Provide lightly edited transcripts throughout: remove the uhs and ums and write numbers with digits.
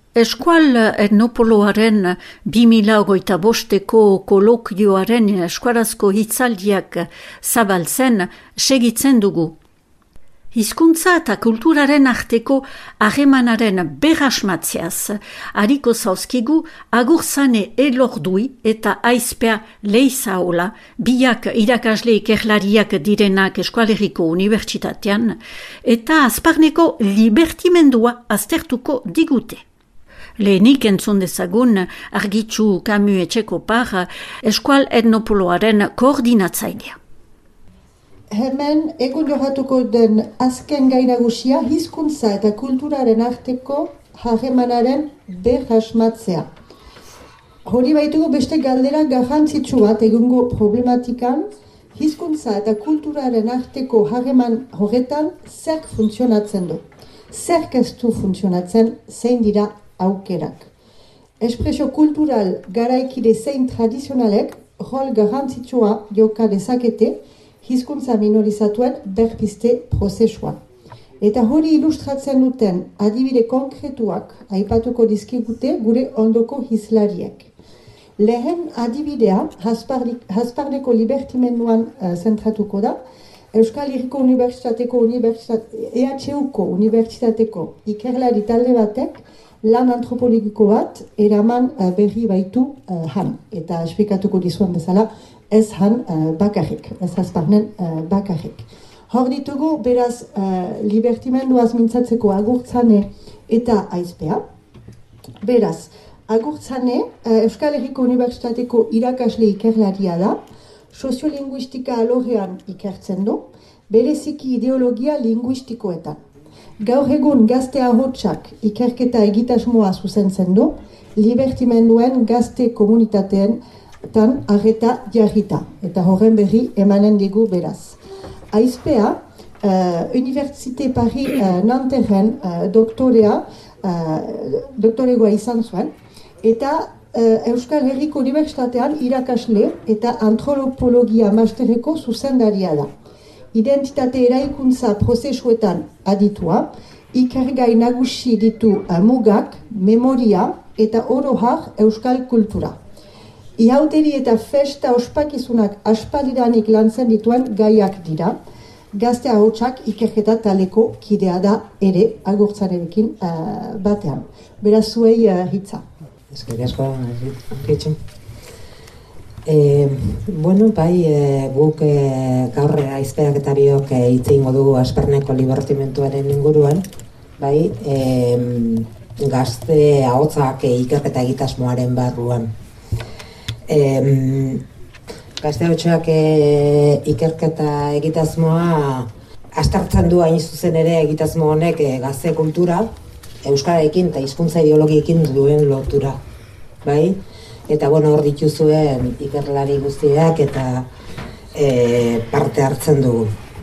Eskual etnopoloaren 2025 kolokioaren eskuarazko hitzaldiak zabaltzen segitzen dugu. Hizkuntza eta kulturaren arteko harremanaren berrasmatzeaz hariko zauzkigu Agurzane Elordui eta Aizpea Leizaola, biak irakasle ikerlariak direnak Eskualerriko Unibertsitatean, eta Azparneko libertimendua aztertuko digute. Lehenik entzun dezagun Argitxu Camus Etxekopar, Eskual etnopoloaren koordinatzailea. Hemen egun johatuko den azken gai nagusia hizkuntza eta kulturaren arteko harremanaren berrasmatzea. Hori baitugu beste galdera garrantzitsu bat egungo problematikan, hizkuntza eta kulturaren arteko harreman horretan zerk funtzionatzen du. Zerk ez du funtzionatzen, zein dira aukerak. Espresio kultural garaikide zein tradizionalek rol garrantzitsua joka dezakete hizkuntza minorizatuen berpizte prozesua. Eta hori ilustratzen duten adibide konkretuak aipatuko dizkigute gure ondoko hizlariek. Lehen adibidea Hasparneko libertimenduan zentratuko da, Euskal Herriko Unibertsitateko EHUko Unibertsitateko ikerlari talde batek lan antropologiko bat eraman berri baitu han. Eta esplikatuko dizuen bezala, ez han bakarrik, ez Hasparnen bakarrik. Hor ditugu, beraz, libertimenduaz mintzatzeko Agurzane eta Aizpea. Beraz, Agurzane, Euskal Herriko Unibertsitateko irakasle ikerlaria da, soziolinguistika alorrean ikertzen du, bereziki ideologia linguistikoetan. Gaur egun gazte ahotsak ikerketa egitasmoa zuzentzen du, libertimenduen gazte komunitateen tan arreta jarrita, eta horren berri emanen digu beraz. Aizpea, Université Paris Nanterren doktoregoa izan zuen, eta Euskal Herriko Unibertsitatean irakasle eta antropologia masterreko zuzendaria da. Identitate eraikuntza prozesuetan aditua, ikergai nagusi ditu mugak, memoria eta oro har euskal kultura. Ihauteri eta festa ospakizunak aspaldidanik lantzen dituen gaiak dira, gazte ahotsak ikerketa taleko kidea da ere Agurtzarekin batean. Beraz zuei hitza. Eskerrik asko, Gitxu. Guk gaur Aizpeak eta biok hitz egingo dugu Hasparneko libertimenduaren inguruan, gazte ahotsak ikerketa egitasmoaren barruan. Gazte ahotsak ikerketa egitasmoa aztertzen du hain zuzen ere egitasmo honek gazte kultura, euskararekin eta hizkuntza ideologiekin duen lotura, bai? Eta hor dituzuen ikerlari guztiak eta parte hartzen dugu.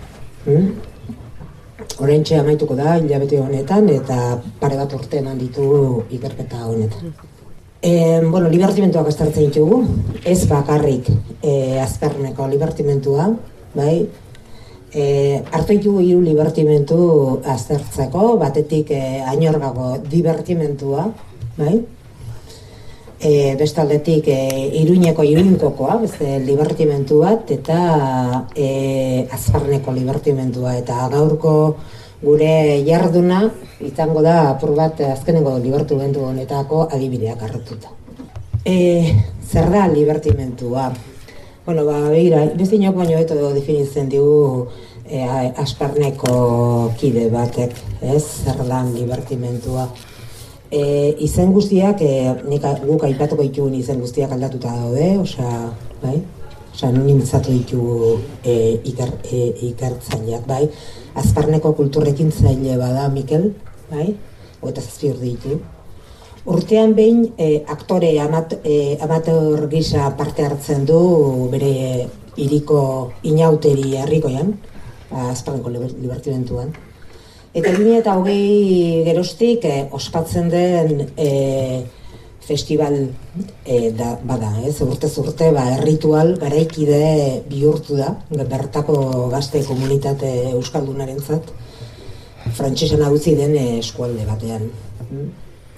Oraintxe amaituko da hilabete honetan eta pare bat urte eman ditugu ikerketa honetan. Libertimenduak aztertzen ditugu, ez bakarrik Azparneko libertimendua, bai? Hartu ditugu 3 libertimendu aztertzeko, batetik Añorgako divertimendua, bai? Bestaldetik Iruñeko Iruñkokoa, beste libertimendu bat, eta Azparneko libertimendua, eta gaurko gure jarduna izango da apur bat azkenengo libertimendu honetako adibideak hartuta. Zer da libertimendua? Beste inok baino beto definitzen digu Hasparneko kide batek, zer da libertimendua. Izen guztiak, guk aipatuko ditugun izen guztiak aldatuta daude, anonimizatu ditugu ikertzaileak, bai? Hasparneko kulturrekin zaile bada Mikel, bai? 27 urte ditu. Urtean behin aktore amateur gisa parte hartzen du bere hiriko inauteri herrikoian, Hasparneko libertimenduan. Eta 2020 geroztik ospatzen den festival bada, urtez urte erritual garaikide bihurtu da, bertako gazte komunitate euskaldunarentzat, frantsesan utzi den eskualde batean.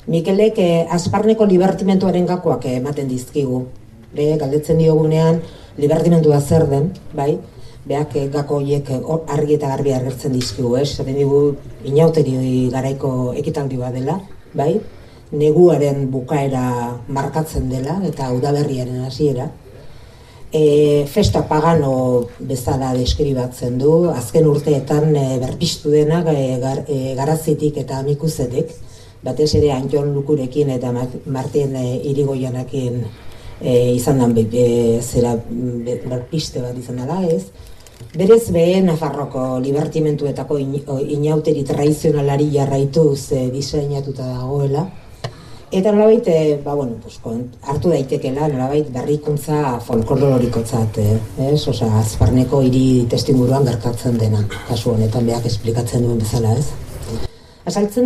Mikelek Asparneko libertimentuaren gakoak ematen dizkigu. Galdetzen diogunean, libertimentua zer den, bai? Beak gako horiek argi eta garbi agertzen dizkigu, esaten digu inauteri garaiko ekitaldi bat dela, bai? Neguaren bukaera markatzen dela eta udaberriaren hasiera. Festa pagano bezala deskribatzen du, azken urteetan berpiztu denak Garazitik eta Amikuzetik, batez ere Anton Lukurekin eta Martin Irigoyenekin izan den zera berpiste bat izan dela, ez? Berez Nafarroko libertimentuetako inauteri tradizionalari jarraituz diseinatuta dagoela. Eta nolabait, hartu daitekela, nolabait berrikuntza folklorikotzat, Osa, Asparneko hiri testuinguruan gertatzen dena, kasu honetan beak esplikatzen duen bezala, ez? Azaltzen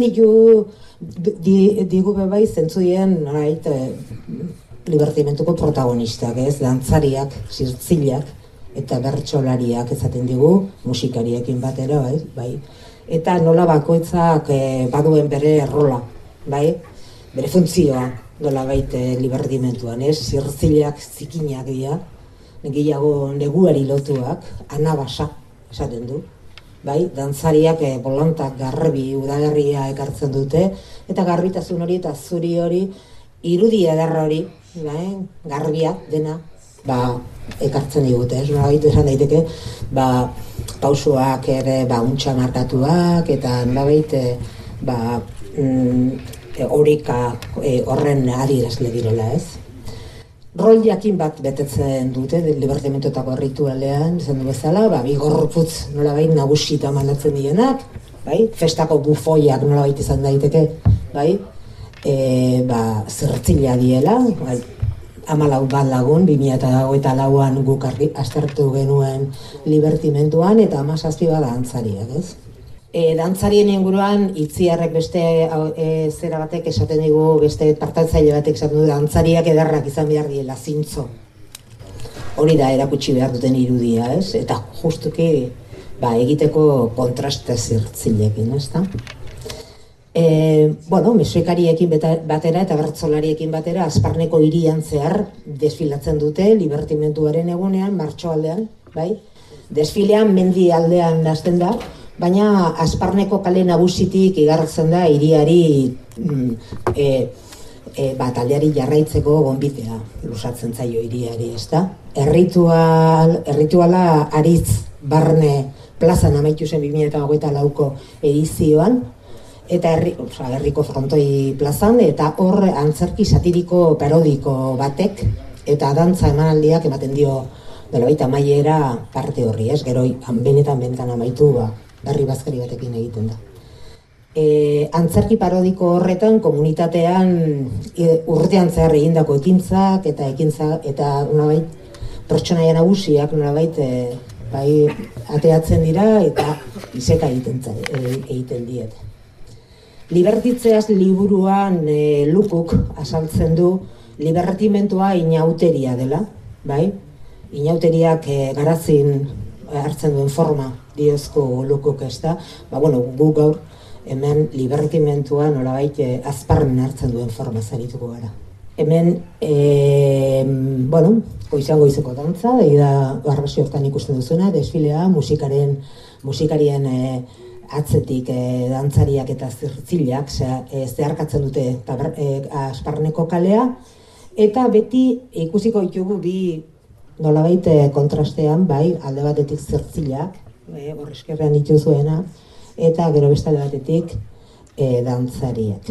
digu bebai zentzudien, nolabait, libertimentuko protagonistak, ez? Dantzariak, zirtzilak, eta bertsolariak ezaten digu, musikariekin batera, bai? Eta nola bakoitzak baduen bere rola, bai? Bere funtzioa nola baita libertimentuan, ez? Zirtzilak zikinak dira, gehiago neguari lotuak, anabasa, esaten du, bai? Dantzariak bolantak garbi udaberria ekartzen dute, eta garbitasun hori eta zuri hori, irudi ederra hori, garbia dena, ekartzen digute, ez? Nolabait esan daiteke, pausoak ere untxa markatuak, eta nolabait horika horren adierazle direla, ez? Rol jakin bat betetzen dute, libertimentuetako ritualean, izan du bezala, bi gorputz nolabait nagusita manatzen dienak, bai? Festako bufoiak nolabait izan daiteke, bai? Zertzila diela, 14 bat lagun, 2024an guk aztertu genuen libertimentuan, eta 17 bat dantzariak, ez? Dantzarien inguruan, Itziarrek beste zera batek esaten digu, beste partatzaile batek esaten du, dantzariak ederrak izan behar diela, zintzo. Hori da erakutsi behar duten irudia, ez? Eta justuki egiteko kontraste zirtzilekin, ez da? Mesuekariekin batera eta bertsolariekin batera Asparneko hirian zehar desfilatzen dute libertimentuaren egunean, martxoaldean, bai? Desfilean mendi aldean hasten da, baina Asparneko kale nagusitik igartzen da hiriari taldeari jarraitzeko gonbitea lusatzen zaio hiriari, ezta? Errituala Aritz Barne plazan amaitu zen 2024ko edizioan, eta herriko frontoi plazan, eta hor antzerki satiriko parodiko batek eta dantza emanaldiak ematen dio nolabait amaiera parte horri, ez? Gero benetan amaitu berri bazkari batekin egiten da. Antzerki parodiko horretan komunitatean urtean zehar egindako ekintzak eta nolabait pertsonaia nagusiak nolabait ateatzen dira eta iseka egiten diete. Libertitzeaz liburuan Lukuk azaltzen du libertimentua inauteria dela, bai? Inauteriak Garazin hartzen duen forma diozko Lukuk, ez da? Gu gaur hemen libertimentua nolabait Asparnen hartzen duen forma zarituko gara. Hemen, goizeko dantza, da arrazio hortan ikusten duzuna, desfilea, musikarien atzetik dantzariak eta zirtzilak zeharkatzen dute Asparneko kalea, eta beti ikusiko ditugu bi nolabait kontrastean, bai, alde batetik zirtzilak, horrezkerrean dituzuena, eta gero beste alde batetik dantzariak.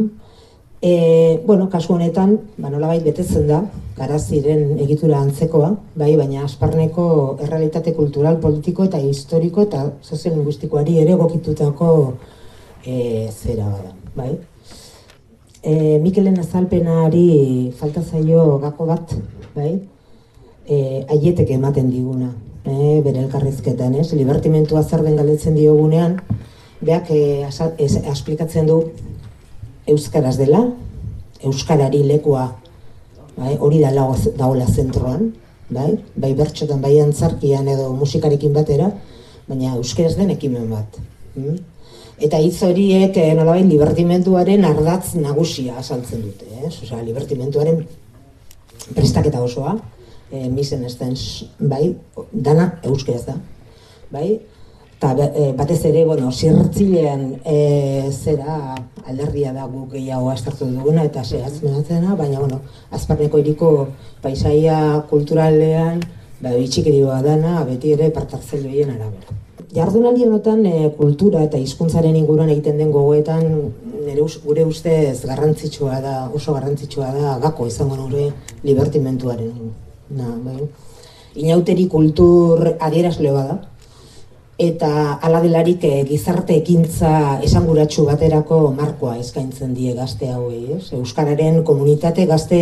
Kasu honetan, nolabait betetzen da, Garaziren egitura antzekoa, bai, baina Asparneko errealitate kultural, politiko eta historiko eta soziolinguistikoari ere egokitutako zera bada, bai. Mikelen azalpenari falta zaio gako bat, bai, aietek ematen diguna, bere elkarrizketan, ez? Libertimentua zer den galdetzen diogunean, beak esplikatzen du euskaraz dela, euskarari lekua hori dagoela zentroan, bai bertxotan, bai antzarkian edo musikarekin batera, baina euskaraz den ekimen bat. Eta hitz horiek nolabait libertimenduaren ardatz nagusia azaltzen dute, Osea, libertimenduaren prestaketa osoa, misen ez den, bai, dana euskeraz da, bai, eta batez ere, zirtzilean zera alderria da guk gehiago astartu duguna eta zehazmenatzena, baina, Azparneko hiriko paisaia kulturalean, bitxikerioa dana, beti ere partartzel behien arabera. Jardunaldi honetan kultura eta hizkuntzaren inguruan egiten den gogoetan gure ustez garrantzitsua da, oso garrantzitsua da gako izango nure libertimentuaren. Inauteri kultur adierazle da, eta hala delarik gizarte ekintza esanguratsu baterako markoa eskaintzen die gazte hauei, Euskararen komunitate gazte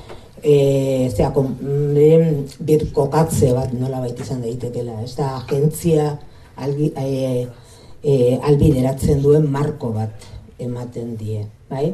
birkokatze bat nolabait izan daitekela, ez da agentzia albideratzen duen marko bat ematen die, bai?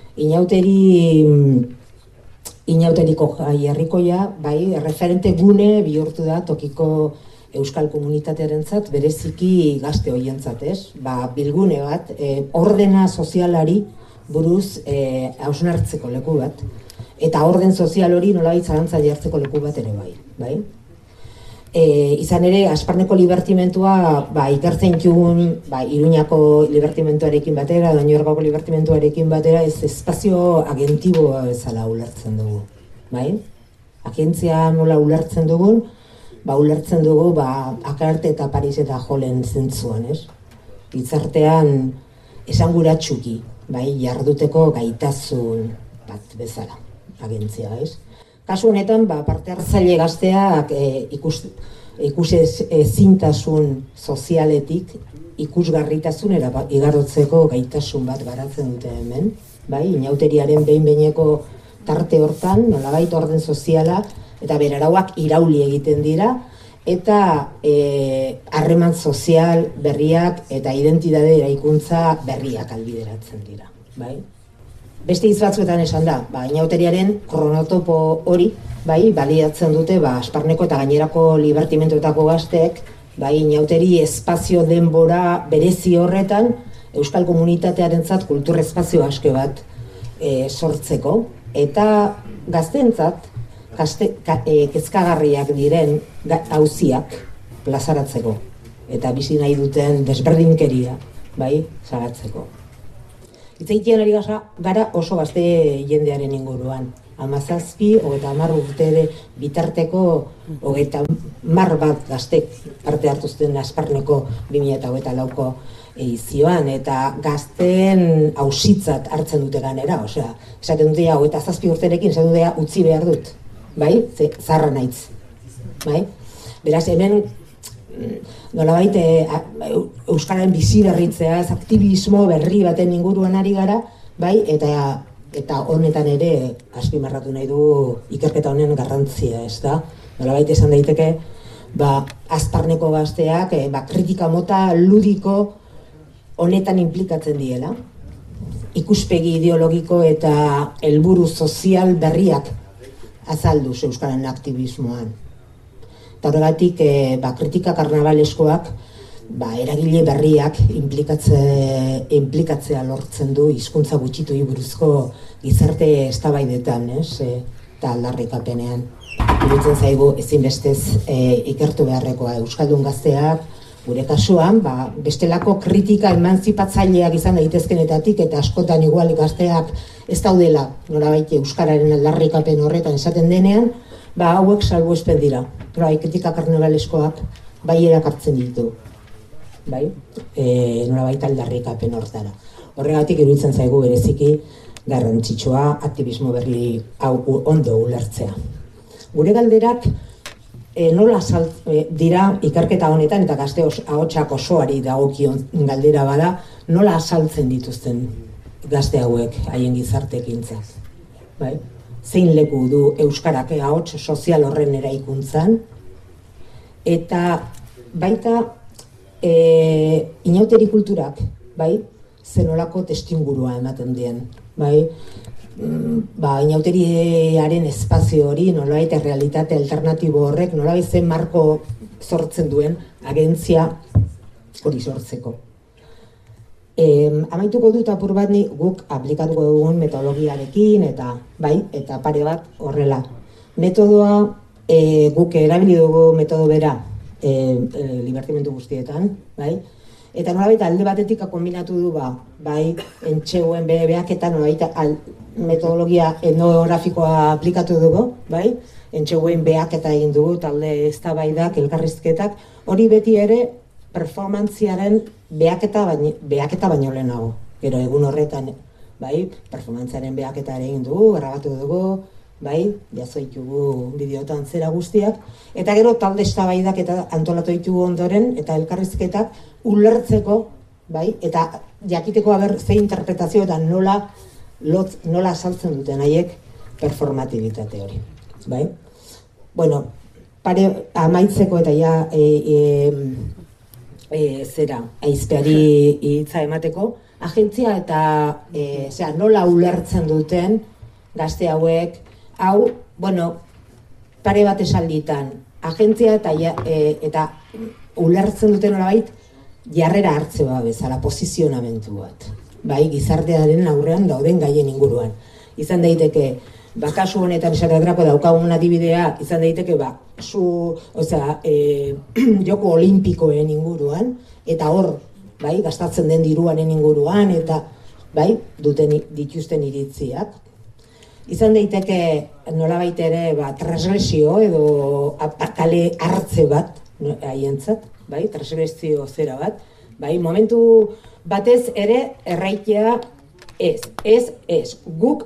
Inauteriko jarrikoia, bai, referente gune bihurtu da tokiko euskal komunitatearentzat, bereziki gazte hoientzat, bilgune bat, ordena sozialari buruz hausnartzeko leku bat, eta orden sozial hori nolabait zalantza jartzeko leku bat ere bai? Izan ere, Azparneko libertimentua ikertzen jugun Iruñako libertimentuarekin batera, Doñorgako libertimentuarekin batera, ez espazio agentiboa bezala ulertzen dugu. Agentzia nola ulertzen dugun, ulertzen dugu Akarte eta Paris eta Jolen zentzuan, Gizartean esanguratsuki, jarduteko gaitasun bat bezala, agentzia, Kasu honetan, parte hartzaile gazteak ikusezintasun sozialetik ikusgarritasun igarotzeko gaitasun bat garatzen dute hemen. Inauteriaren behin-behineko tarte hortan, nolabait orden soziala eta berarauak irauli egiten dira, eta harreman sozial berriak eta identitate eraikuntza berriak albideratzen dira. Beste hitz batzuetan esan da, inauteriaren kronotopo hori, baliatzen dute Azparneko eta gainerako libertimentuetako gazteek, inauteri espazio denbora berezi horretan, euskal komunitatearentzat kultur espazio aske bat sortzeko, eta gazteentzat kezkagarriak diren auziak plazaratzeko, eta bizi nahi duten desberdinkeria, salatzeko. Itzaitean ari gara oso gazte jendearen inguruan. 17, 30 urte bitarteko 30 bat gaztek parte hartu zuten Azparneko 2024ko edizioan, eta gazteen auzitzat hartzen dute ganera, esaten dute 27 urterekin, esaten dute utzi behar dut, zarra naitz. Beraz, hemen nolabait euskararen bizi berritzea, aktibismo berri baten inguruan ari gara, eta honetan ere azpimarratu nahi du ikerketa honen garrantzia, ez da? Nolabait esan daiteke, Azparneko gazteak kritika mota ludiko honetan implikatzen diela, ikuspegi ideologiko eta helburu sozial berriak azalduz euskararen aktivismoan. Eta horregatik, kritika karnabaleskoak eragile berriak implikatzea lortzen du hizkuntza gutxituei buruzko gizarte eztabaidetan, eta aldarrikapenean. Iruditzen zaigu ezinbestez ikertu beharrekoa euskaldun gazteak, gure kasuan, bestelako kritika emanzipatzaileak izan daitezkenetatik, eta askotan igual gazteak ez daudela, norabait euskararen aldarrikapen horretan esaten denean, hauek salbuespen dira. Kritika karnabaleskoak erakartzen ditu. Norabait aldarrikapen hortara. Horregatik iruditzen zaigu bereziki garrantzitsua aktibismo berri hau ondo ulertzea. Gure galderak nola dira ikerketa honetan, eta gazte ahotsak osoari dagokion galdera bada, nola azaltzen dituzten gazte hauek haien gizartekintzak. Zein leku du euskarak ahots sozial horren eraikuntzan, eta baita inauteri kulturak, zenolako testingurua ematen dien. Inauteriaren espazio hori, nolabait errealitate alternatibo horrek, nolabait zen marko sortzen duen agentzia hori sortzeko. Amaituko dut apur bat guk aplikatuko dugun metodologiarekin eta pare bat horrela. Metodoa guk erabili dugu metodo bera libertimendu guztietan, bai? Eta nolabait alde batetik kombinatu du entxeguen behaketan nolabait metodologia etnografikoa aplikatu dugu, bai? Entxeguen behaketa egin dugu, talde eztabaidak, elkarrizketak, hori beti ere performantziaren behaketa baino lehenago. Gero egun horretan, bai, performantziaren behaketa ere egin dugu, grabatu dugu, bai, jaso ditugu bideotan zera guztiak, eta gero talde eztabaidak eta antolatu ditugu ondoren, eta elkarrizketak ulertzeko, bai, eta jakiteko ze interpretazio eta nola saltzen duten haiek performatibitate hori, bai. Bueno, amaitzeko eta ja aizpeari hitza emateko, agentzia eta nola ulertzen duten gazte hauek, hau, pare bat esalditan, agentzia eta ulertzen duten nolabait jarrera hartzea bezala, posizionamentu bat, bai, gizartearen aurrean dauden gaien inguruan. Izan daiteke, kasu honetan esaterako daukagun adibidea, izan daiteke, joko olimpikoen inguruan, eta hor, bai, gastatzen den diruaren inguruan, eta, bai, dituzten iritziak. Izan daiteke, nolabait ere, transgresio edo kale hartze bat, haientzat, bai, transgresio zera bat, bai, momentu batez ere erraitea guk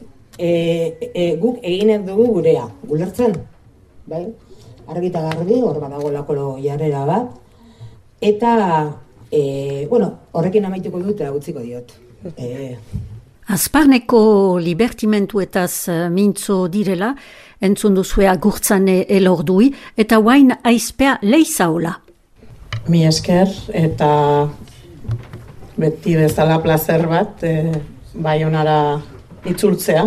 eginen dugu gurea, ulertzen, bai, argi eta garbi, hor badago lako jarrera bat, eta, horrekin amaituko dut eta utziko diot. Azparneko libertimentuetaz mintzo direla, entzun duzue agurtzane elordui, eta guain aizpea leizaola. Mi esker, eta beti bezala plazer bat, Baionara itzultzea.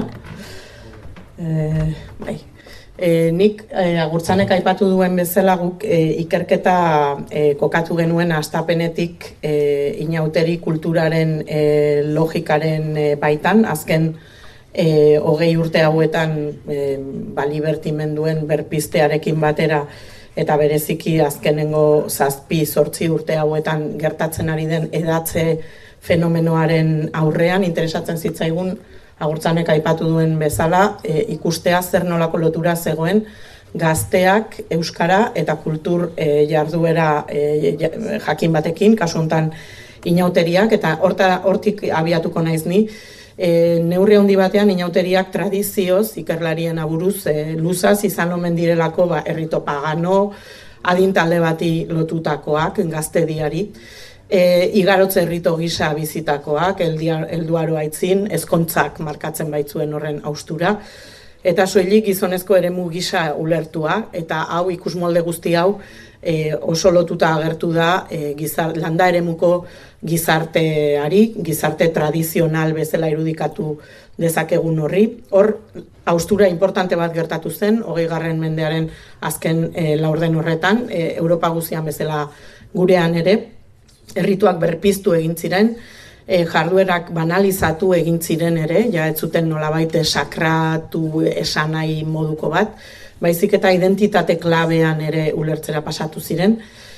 Nik agurtzanek aipatu duen bezala guk ikerketa kokatu genuen hastapenetik inauteri kulturaren logikaren baitan, azken 20 urte hauetan libertimenduen berpiztearekin batera eta bereziki azkenengo 7-8 urte hauetan gertatzen ari den edatze fenomenoaren aurrean interesatzen zitzaigun agurtzanek aipatu duen bezala ikustea zer nolako lotura zegoen gazteak euskara eta kultur jarduera jakin batekin, kasu honetan inauteriak, eta hortik abiatuko naiz ni. Neurri handi batean inauteriak tradizioz, ikerlarien aburuz, luzaz izan omen direlako errito pagano, adintalde bati lotutakoak, gaztediari. Igarotze errito gisa bizitakoak, helduaro aitzin, ezkontzak markatzen baitzuen horren haustura, eta soilik gizonezko eremu gisa ulertua, eta hau ikusmolde guzti hau oso lotuta agertu da landa eremuko gizarteari, gizarte tradizional bezala irudikatu dezakegun horri. Hor, haustura importante bat gertatu zen, 20. mendearen azken laurden horretan, Europa guztian bezala gurean ere, errituak berpiztu egin ziren, jarduerak banalizatu egin ziren ere, ja ez zuten nolabait sakratu esanai moduko bat, baizik eta identitate klabean ere ulertzera pasatu ziren.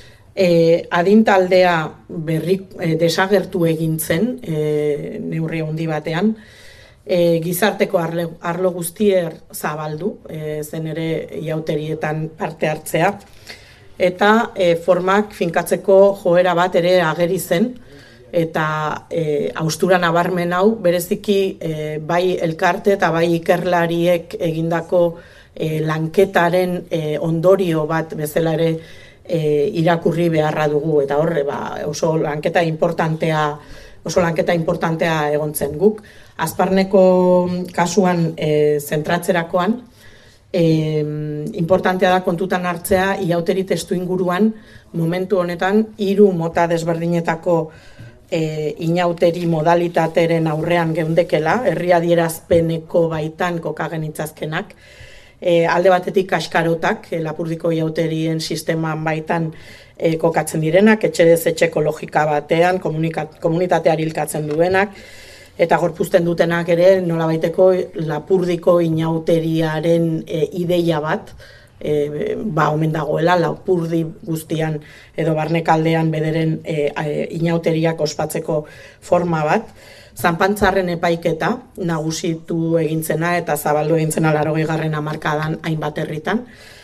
Adintaldea desagertu egin zen, neurri handi batean, gizarteko arlo guztier zabaldu, zen ere iauterietan parte hartzea, eta formak finkatzeko joera bat ere ageri zen, eta haustura nabarmen hau bereziki bai elkarte eta bai ikerlariek egindako lanketaren ondorio bat bezala ere irakurri beharra dugu, eta horre oso lanketa importantea egon zen guk. Azparneko kasuan zentratzerakoan, importantea da kontutan hartzea iauteri testu inguruan momentu honetan 3 mota desberdinetako inauteri modalitateren aurrean geundekela, herri adierazpeneko baitan kokagen itzazkenak, alde batetik kaskarotak, Lapurdiko jauterien sisteman baitan kokatzen direnak, etxerez etxeko logika batean, komunitateari hilkatzen duenak, eta gorpuzten dutenak ere nolabaiteko Lapurdiko inauteriaren ideia bat, omen dagoela, Lapurdi guztian edo barnekaldean bederen inauteriak ospatzeko forma bat. Zanpantzarren epaiketa nagusitu egintzena eta zabaldu egintzena 80. hamarkadan hainbat herritan.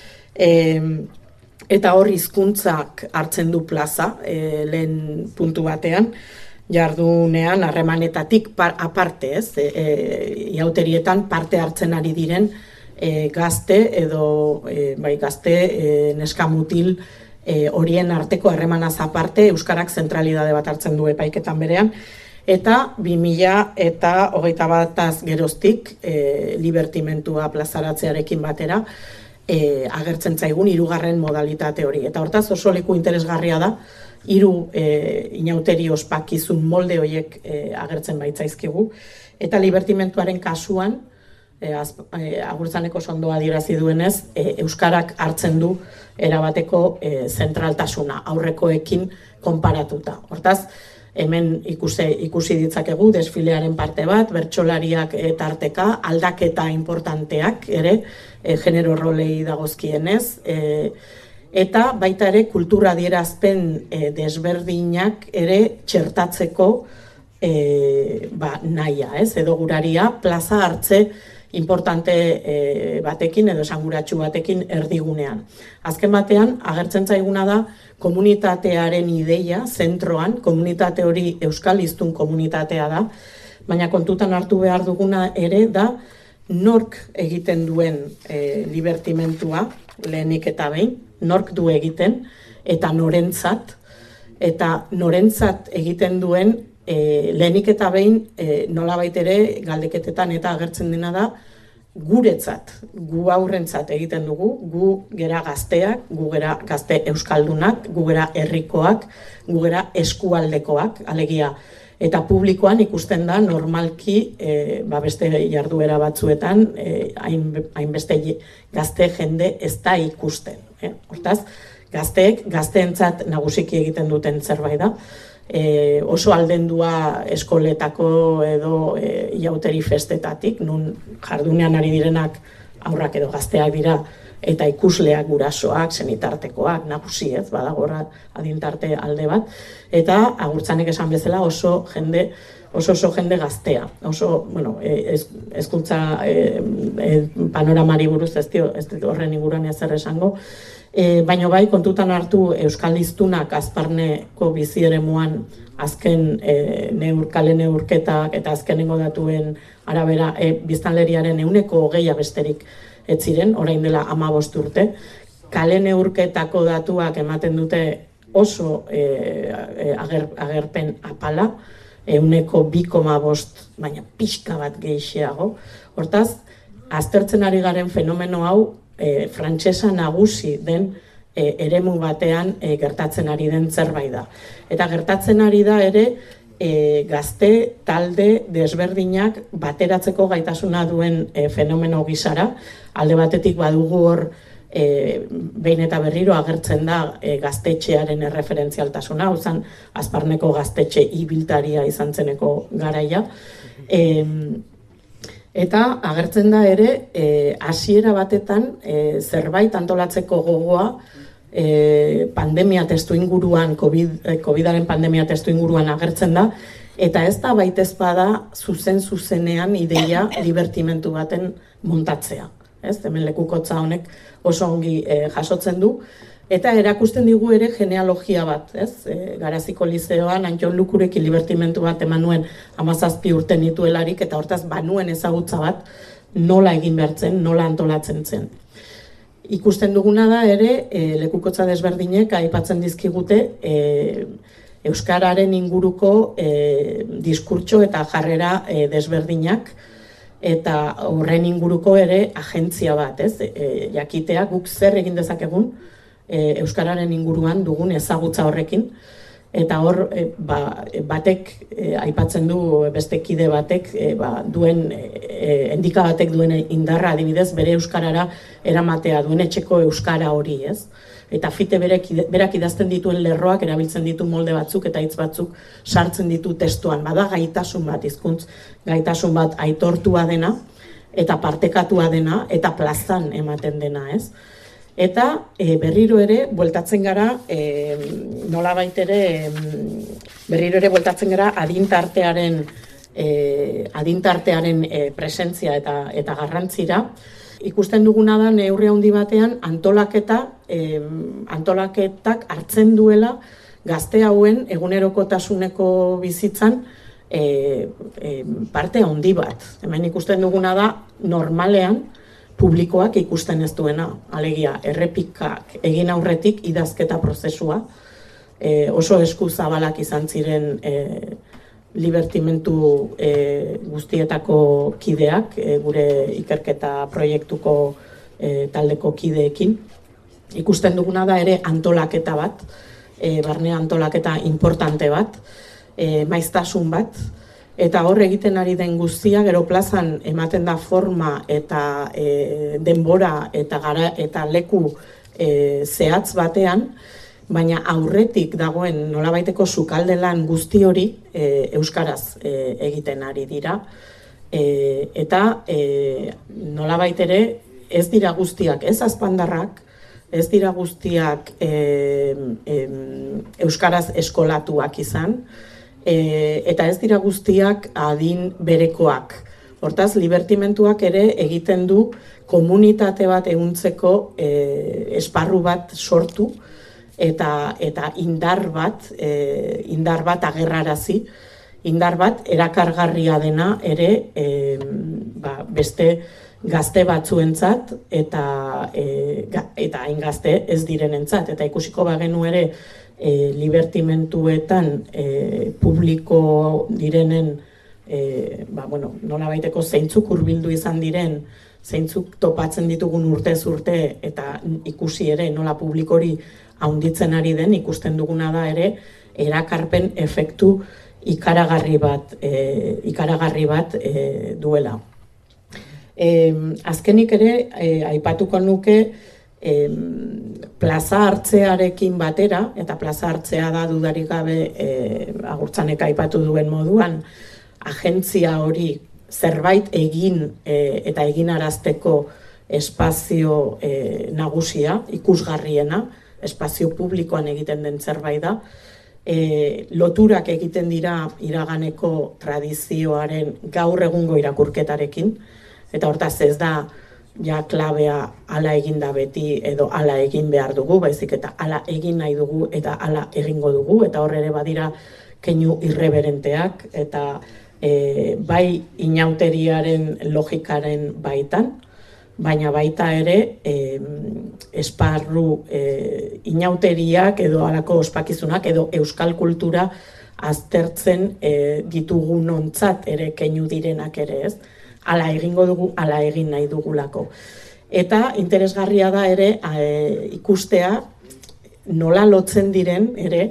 Eta hor hizkuntzak hartzen du plaza, lehen puntu batean, jardunean harremanetatik aparte, iauterietan parte hartzen ari diren gazte edo gazte neska mutil horien arteko harremanaz aparte euskarak zentralidade bat hartzen du epaiketan berean, eta 2021 geroztik libertimentua plazaratzearekin batera agertzen zaigun 3. modalitate hori. Eta hortaz oso leku interesgarria da, 3 inauteri ospakizun molde horiek agertzen baitzaizkigu. Eta libertimentuaren kasuan, Agurtzaneko sondoa adierazi duenez, euskarak hartzen du erabateko zentraltasuna aurrekoekin konparatuta. Hortaz, hemen ikusi ditzakegu desfilearen parte bat, bertsolariak tarteka, aldaketa importanteak ere, genero rolei dagozkienez, eta baita ere kultura adierazpen desberdinak ere txertatzeko nahia, edo guraria plaza hartze importante batekin edo esanguratsu batekin erdigunean. Azken batean, agertzen zaiguna da komunitatearen ideia zentroan, komunitate hori euskal hiztun komunitatea da, baina kontutan hartu behar duguna ere da nork egiten duen libertimentua, lehenik eta behin, nork du egiten, eta norentzat egiten duen lehenik eta behin nolabait ere galdeketetan eta agertzen dena da guretzat, gu aurrentzat egiten dugu, gu gera gazteak, gu gera gazte euskaldunak, gu gera herrikoak, gu gera eskualdekoak, alegia. Eta publikoan ikusten da normalki beste jarduera batzuetan hainbeste gazte jende ez da ikusten. Hortaz, gazteentzat nagusiki egiten duten zerbait da. Oso aldendua eskoletako edo iauteri festetatik, nun jardunean ari direnak aurrak edo gazteak dira, eta ikusleak, gurasoak, senitartekoak, nagusi badagorra adintarte alde bat, eta Agurtzanek esan bezala oso jende gaztea, oso, hezkuntza panoramari buruz ez horren inguruan ezer esango, baina bai kontutan hartu euskal hiztunak Azparneko bizi eremuan azken kale neurketak eta azkenengo datuen arabera biztanleriaren 20% besterik ez ziren, orain dela 15 urte. Kale neurketako datuak ematen dute oso agerpen apala, 2,5, baina pixka bat gehiago. Hortaz, aztertzen ari garen fenomeno hau frantsesa nagusi den eremu batean gertatzen ari den zerbait da. Eta gertatzen ari da ere gazte talde desberdinak bateratzeko gaitasuna duen fenomeno gisara. Alde batetik badugu hor behin eta berriro agertzen da gaztetxearen erreferentzialtasuna, uzan Azparneko gaztetxe ibiltaria izan zeneko garaia. Eta agertzen da ere, hasiera batetan zerbait antolatzeko gogoa pandemia testu inguruan, COVID-aren pandemia testu inguruan agertzen da, eta ez da baitez bada zuzenean ideia libertimentu baten montatzea. Hemen lekukotza honek oso ongi jasotzen du, eta erakusten digu ere genealogia bat. Garaziko lizeoan Antton Lukurekin libertimentu bat eman nuen 17 urte nituelarik, eta hortaz banuen ezagutza bat nola egin behartzen, nola antolatzen zen. Ikusten duguna da ere, lekukotza desberdinek aipatzen dizkigute euskararen inguruko diskurtso eta jarrera desberdinak, eta horren inguruko ere agentzia bat, jakitea guk zer egin dezakegun euskararen inguruan dugun ezagutza horrekin, eta hor batek aipatzen du beste kide batek duen endika batek duen indarra adibidez bere euskarara eramatea, duen etxeko euskara hori, ez? Eta fite berak idazten dituen lerroak erabiltzen ditu molde batzuk eta hitz batzuk sartzen ditu testuan. Bada gaitasun bat, hizkuntz gaitasun bat aitortua dena eta partekatua dena eta plazan ematen dena, ez? Eta berriro ere bueltatzen gara, nolabait ere berriro ere bueltatzen gara adintartearen presentzia eta garrantzira. Ikusten duguna da neurri handi batean antolaketak hartzen duela gazte hauen egunerokotasuneko bizitzan parte handi bat. Hemen ikusten duguna da normalean publikoak ikusten ez duena, alegia errepikak egin aurretik idazketa prozesua, oso esku zabalak izan ziren libertimentu guztietako kideak, gure ikerketa proiektuko taldeko kideekin. Ikusten duguna da ere antolaketa bat, barne antolaketa importante bat, maiztasun bat, eta hor egiten ari den guztia, gero plazan ematen da forma eta denbora eta leku zehatz batean, baina aurretik dagoen nolabaiteko sukalde lan guzti hori euskaraz egiten ari dira. Eta nolabait ere ez dira guztiak, ez azpandarrak, ez dira guztiak euskaraz eskolatuak izan, eta ez dira guztiak adin berekoak. Hortaz, libertimentuak ere egiten du komunitate bat ehuntzeko esparru bat sortu, eta indar bat agerrarazi, indar bat erakargarria dena ere beste gazte batzuentzat eta hain gazte ez direnentzat. Eta ikusiko bagenu ere libertimentuetan publiko direnen nolabaiteko zeintzuk hurbildu izan diren, zeintzuk topatzen ditugun urtez urte eta ikusi ere nola publikori haunditzen ari den, ikusten duguna da ere erakarpen efektu ikaragarri bat duela. Azkenik ere aipatuko nuke plaza hartzearekin batera, eta plaza hartzea da dudarik gabe Agurtzanek aipatu duen moduan, agentzia hori zerbait egin eta eginarazteko espazio nagusia, ikusgarriena, espazio publikoan egiten den zerbait da, loturak egiten dira iraganeko tradizioaren gaur egungo irakurketarekin, eta hortaz ez da ja klabea hala egin da beti edo hala egin behar dugu, baizik eta hala egin nahi dugu eta hala egingo dugu, eta hor ere badira keinu irreberenteak, eta bai inauteriaren logikaren baitan, baina baita ere esparru inauteriak edo halako ospakizunak edo euskal kultura aztertzen ditugunontzat ere keinu direnak ere, ez? Hala egingo dugu, hala egin nahi dugulako. Eta interesgarria da ere ikustea nola lotzen diren ere,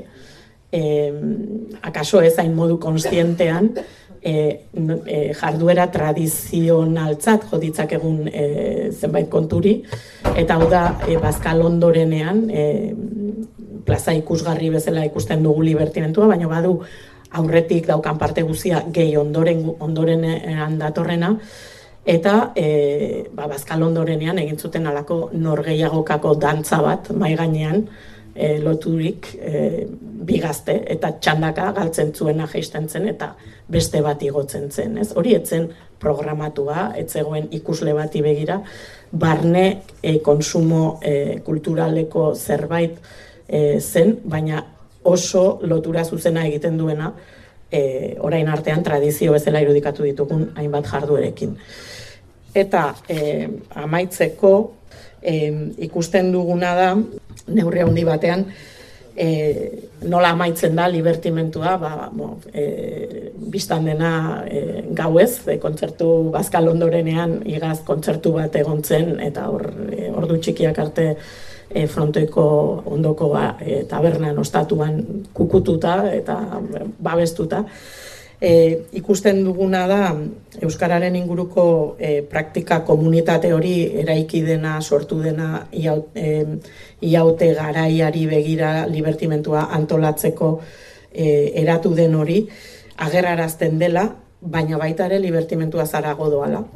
akaso ez hain modu konstientean, jarduera tradizionaltzat joditzakegun zenbait konturi, eta hau da Bazkal ondorenean, plaza ikusgarri bezala ikusten dugu libertimentua, baina badu aurretik daukan parte guzia gehi ondorenean datorrena, eta Bazkal ondorenean egin zuten halako norgehiagokako dantza bat mahai gainean, loturik bi gazte eta txandaka galtzen zuena jaisten zen eta beste bat igotzen zen, ez? Hori etzen programatua, etzegoen ikusle bati begira, barne konsumo kulturaleko zerbait zen, baina oso lotura zuzena egiten duena orain artean tradizio bezala irudikatu ditugun hainbat jarduerekin. Eta amaitzeko ikusten duguna da, neurri handi batean, nola amaitzen da libertimentua, bistan dena gauez, kontzertu Bazkal ondorenean igaz kontzertu bat egon zen, eta ordu txikiak arte frontoiko ondoko tabernan ostatuan kukututa eta babestuta. ikusten duguna da euskararen inguruko praktika komunitate hori eraiki dena, sortu dena iaute garaiari begira libertimentua antolatzeko eratu den hori agerrarazten dela, baina baita ere libertimentua zarago doala.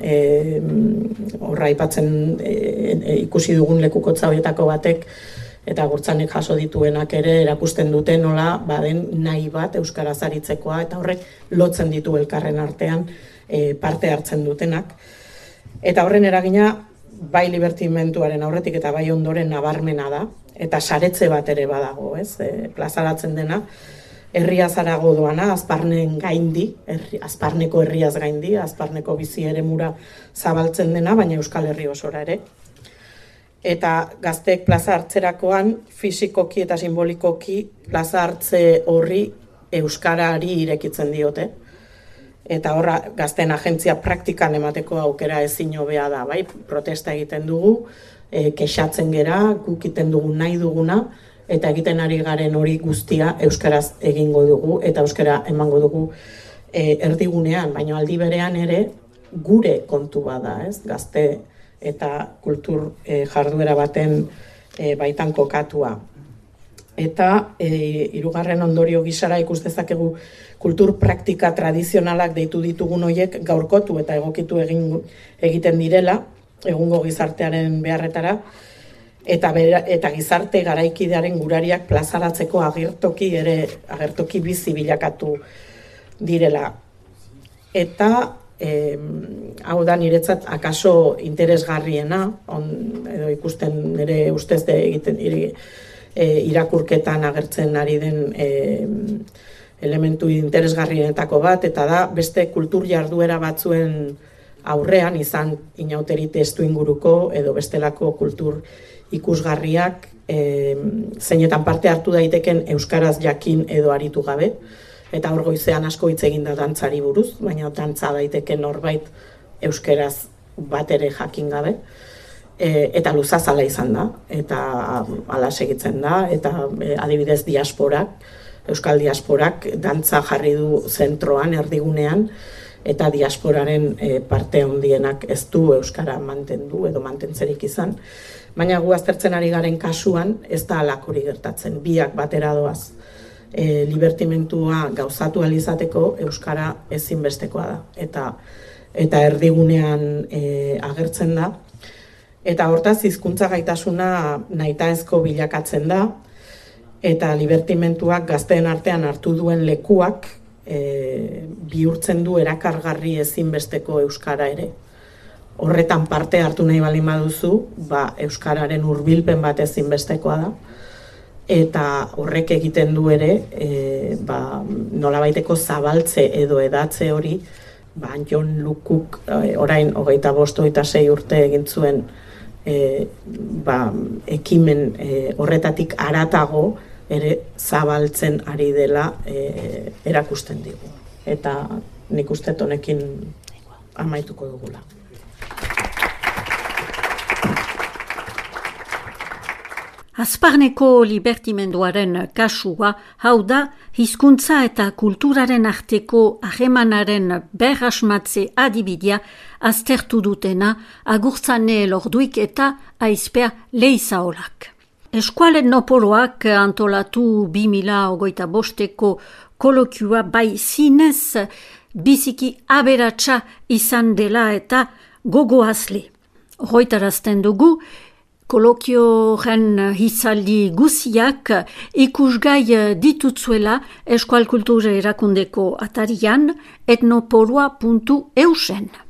Horra aipatzen ikusi dugun lekukotza horietako batek eta Gurtzanek jaso dituenak ere erakusten dute nola baden nahi bat euskaraz aritzekoa eta horrek lotzen ditu elkarren artean parte hartzen dutenak. Eta horren eragina bai libertimentuaren aurretik eta bai ondoren nabarmena da eta saretze bat ere badago, ez? Plazaratzen dena herria zarago doana, Azparnen gaindi, Azparneko herriaz gaindi, Azparneko bizi eremura zabaltzen dena, baina Euskal Herri osora ere. Eta gazteek plaza hartzerakoan fisikoki eta simbolikoki plaza hartze horri euskarari irekitzen diote. Eta horra gazteen agentzia praktikan emateko aukera ezin hobea da, bai? Protesta egiten dugu, kexatzen gera, guk egiten dugu nahi duguna, eta egiten ari garen hori guztia euskaraz egingo dugu eta euskara emango dugu erdigunean, baina aldi berean ere gure kontu bada, ez? Gazte eta kultur jarduera baten baitan kokatua. Eta hirugarren ondorio gisara ikus dezakegu kultur praktika tradizionalak deitu ditugun horiek gaurkotu eta egokitu egiten direla egungo gizartearen beharretara eta gizarte garaikidearen gurariak plazaratzeko agertoki bizi bilakatu direla. Eta hau da niretzat akaso interesgarriena, edo ikusten nire ustez egiten irakurketan agertzen ari den elementu interesgarrienetako bat, eta da beste kultur jarduera batzuen aurrean izan inauteri testu inguruko edo bestelako kultur ikusgarriak zeinetan parte hartu daiteken euskaraz jakin edo aritu gabe. Eta hor goizean asko hitz egin da dantzari buruz, baina dantza daiteke norbait euskaraz bat ere jakin gabe. Eta luzazala izan da, eta hala segitzen da, eta adibidez diasporak, euskal diasporak dantza jarri du zentroan, erdigunean, eta diasporaren parte handienak ez du euskara mantendu edo mantentzerik izan. Baina gu aztertzen ari garen kasuan ez da halakori gertatzen, biak batera doaz. Libertimentua gauzatu alizateko euskara ezinbestekoa da eta erdigunean agertzen da eta hortaz hizkuntza gaitasuna nahitaezko bilakatzen da eta libertimentuak gazteen artean hartu duen lekuak bihurtzen du erakargarri ezinbesteko euskara ere. Horretan parte hartu nahi baldin baduzu, euskararen hurbilpen bat ezinbestekoa da. Eta horrek egiten du ere, nolabaiteko zabaltze edo edatze hori, Jon Lukuk orain 25-26 urte egin zuen ekimen horretatik haratago ere zabaltzen ari dela erakusten digu. Eta nik uste honekin amaituko dugula. Azparneko libertimenduaren kasua, hau da, hizkuntza eta kulturaren arteko harremanaren berrasmatze adibidea aztertu dutena Agurtzane Elorduik eta Aizpea Leizaolak. Eskualen noporoak antolatu 2025ko kolokioa bai zinez biziki aberatsa izan dela eta gogoazle. Hoitarazten dugu, kolokioren hitzaldi guziak ikusgai ditutzuela Eskual Kultura Erakundeko atarian etnoporoa.eusen.